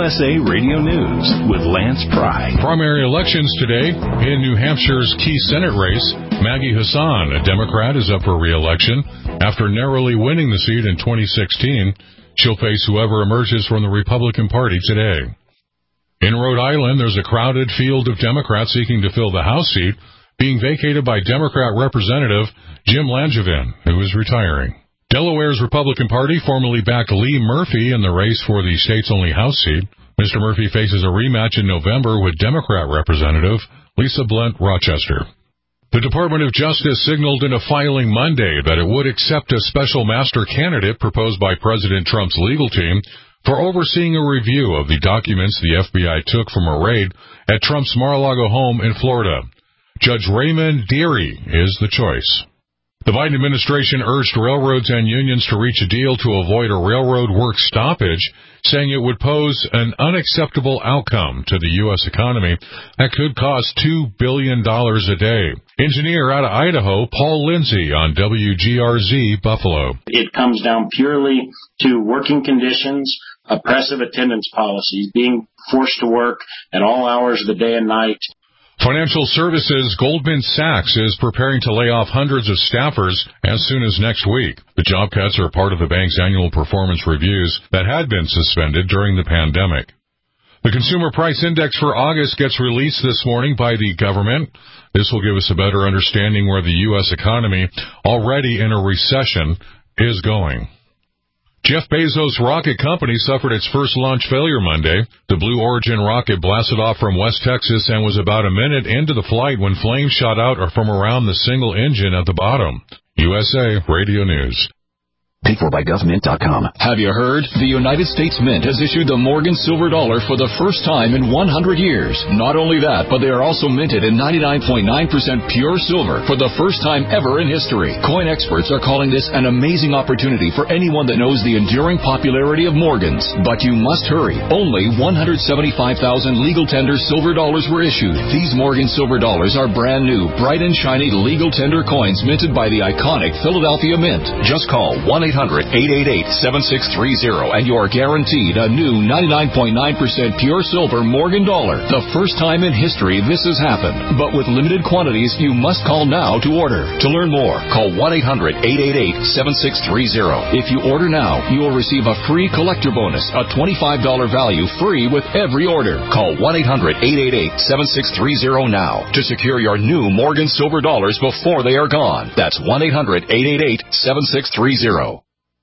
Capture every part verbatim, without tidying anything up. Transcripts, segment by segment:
S A Radio News with Lance Pry. Primary elections today in New Hampshire's key Senate race. Maggie Hassan, a Democrat, is up for re-election. After narrowly winning the seat in twenty sixteen, she'll face whoever emerges from the Republican Party today. In Rhode Island, there's a crowded field of Democrats seeking to fill the House seat, being vacated by Democrat Representative Jim Langevin, who is retiring. Delaware's Republican Party formally backed Lee Murphy in the race for the state's only House seat. Mister Murphy faces a rematch in November with Democrat Representative Lisa Blunt Rochester. The Department of Justice signaled in a filing Monday that it would accept a special master candidate proposed by President Trump's legal team for overseeing a review of the documents the F B I took from a raid at Trump's Mar-a-Lago home in Florida. Judge Raymond Dearie is the choice. The Biden administration urged railroads and unions to reach a deal to avoid a railroad work stoppage, saying it would pose an unacceptable outcome to the U S economy that could cost two billion dollars a day. Engineer out of Idaho, Paul Lindsay on W G R Z Buffalo. It comes down purely to working conditions, oppressive attendance policies, being forced to work at all hours of the day and night. Financial services Goldman Sachs is preparing to lay off hundreds of staffers as soon as next week. The job cuts are part of the bank's annual performance reviews that had been suspended during the pandemic. The Consumer Price Index for August gets released this morning by the government. This will give us a better understanding where the U S economy, already in a recession, is going. Jeff Bezos' rocket company suffered its first launch failure Monday. The Blue Origin rocket blasted off from West Texas and was about a minute into the flight when flames shot out from around the single engine at the bottom. U S A Radio News. Paid for by gov mint dot com. Have you heard? The United States Mint has issued the Morgan Silver Dollar for the first time in one hundred years. Not only that, but they are also minted in ninety-nine point nine percent pure silver for the first time ever in history. Coin experts are calling this an amazing opportunity for anyone that knows the enduring popularity of Morgans. But you must hurry. Only one hundred seventy-five thousand legal tender silver dollars were issued. These Morgan Silver Dollars are brand new, bright and shiny legal tender coins minted by the iconic Philadelphia Mint. Just call one eight hundred eight eight eight seven six three zero and you are guaranteed a new ninety-nine point nine percent pure silver Morgan dollar. The first time in history this has happened. But with limited quantities, you must call now to order. To learn more, call one eight hundred eight eight eight seven six three zero. If you order now, you will receive a free collector bonus, a twenty-five dollars value free with every order. Call one eight hundred eight eight eight seven six three zero now to secure your new Morgan Silver Dollars before they are gone. That's one eight hundred eight eight eight seven six three zero.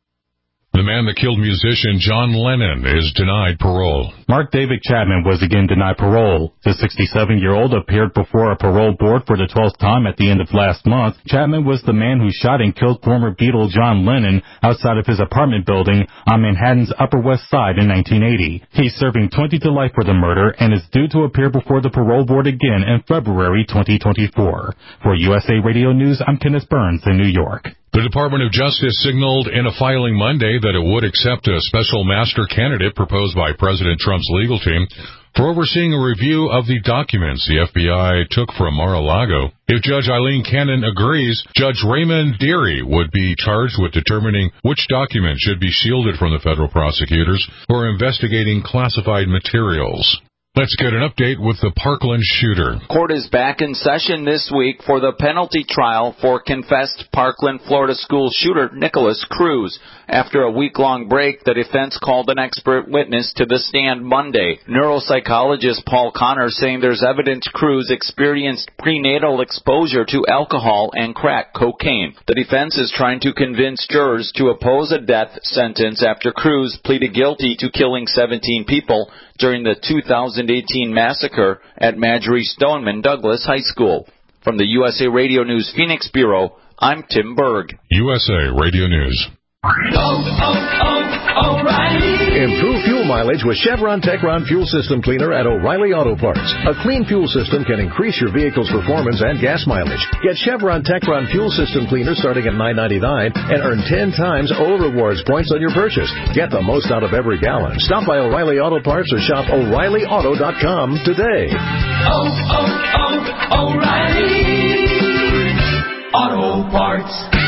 The man that killed musician John Lennon is denied parole. Mark David Chapman was again denied parole. The sixty-seven-year-old appeared before a parole board for the twelfth time at the end of last month. Chapman was the man who shot and killed former Beatle John Lennon outside of his apartment building on Manhattan's Upper West Side in nineteen eighty. He's serving twenty to life for the murder and is due to appear before the parole board again in February twenty twenty-four. For U S A Radio News, I'm Kenneth Burns in New York. The Department of Justice signaled in a filing Monday that it would accept a special master candidate proposed by President Trump's legal team for overseeing a review of the documents the F B I took from Mar-a-Lago. If Judge Eileen Cannon agrees, Judge Raymond Dearie would be charged with determining which documents should be shielded from the federal prosecutors for investigating classified materials. Let's get an update with the Parkland shooter. Court is back in session this week for the penalty trial for confessed Parkland, Florida school shooter Nikolas Cruz. After a week-long break, the defense called an expert witness to the stand Monday. Neuropsychologist Paul Connor saying there's evidence Cruz experienced prenatal exposure to alcohol and crack cocaine. The defense is trying to convince jurors to oppose a death sentence after Cruz pleaded guilty to killing seventeen people during the two thousand eighteen massacre at Marjorie Stoneman Douglas High School. From the U S A Radio News Phoenix Bureau, I'm Tim Berg. U S A Radio News. Oh, oh, oh, O'Reilly. Improve fuel mileage with Chevron Techron Fuel System Cleaner at O'Reilly Auto Parts. A clean fuel system can increase your vehicle's performance and gas mileage. Get Chevron Techron Fuel System Cleaner starting at nine ninety-nine and earn ten times O Rewards points on your purchase. Get the most out of every gallon. Stop by O'Reilly Auto Parts or shop O'Reilly Auto dot com today. Oh, oh, oh, O'Reilly Auto Parts.